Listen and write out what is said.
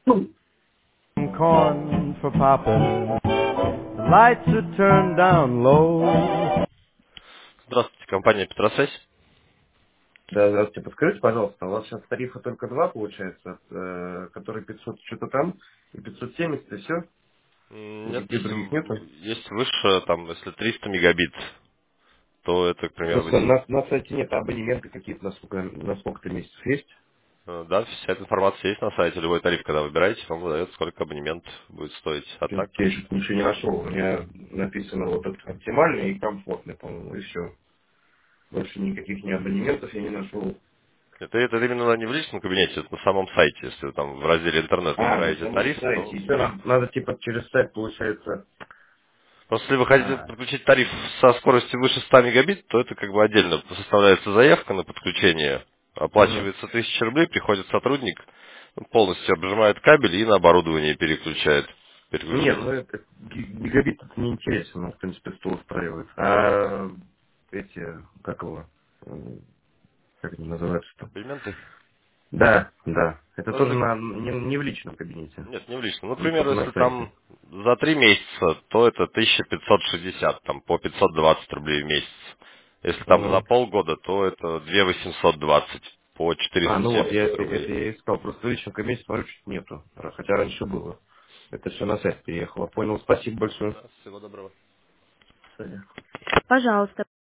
Corn for popping. Lights are turned down low. Здравствуйте, компания Петросвязь. Да, здравствуйте. Подскажите, пожалуйста, у вас сейчас тарифа только два, получается, который 500 что-то там, и 570, и все? Нет, Никаких других нету? есть выше, там, если 300 мегабит, то это, к примеру, Просто на сайте нет, а абонементы какие-то на сколько-то месяцев есть? да, вся эта информация есть на сайте. Любой тариф, когда выбираете, вам выдает, сколько абонемент будет стоить. А Я так, сейчас ничего не нашел. У меня написано вот этот оптимальный и комфортный, по-моему, и все. Больше никаких ни абонементов я не нашел. это именно не в личном кабинете, это на самом сайте. Если вы там в разделе интернет А, на выбираете самом тариф, сайте. то Еще надо типа через сайт, получается. просто если вы хотите А, подключить тариф со скоростью выше 100 мегабит, то это как бы отдельно составляется заявка на подключение, мгм. оплачивается 1000 рублей, приходит сотрудник, полностью обжимает кабель и на оборудование переключает. Не, Переключает ну это гигабит это не интересно, ну, в принципе, 100 устраивает. А эти, как его, как они называются-то? абонементы. Да, да. Это Ну, тоже это не в личном кабинете. нет, не в личном. Ну, к Ну, примеру, только на если сайте. там за 3 месяца, то это 1560, там по 520 рублей в месяц. Если там за Мгм. полгода, то это 2820 по А, ну вот, 470 это рублей. я искал. Просто в личном кабинете смотрю, что нету. Хотя раньше было. Это все на сайт переехало. Понял, спасибо большое. Да, всего доброго. Кстати. Пожалуйста.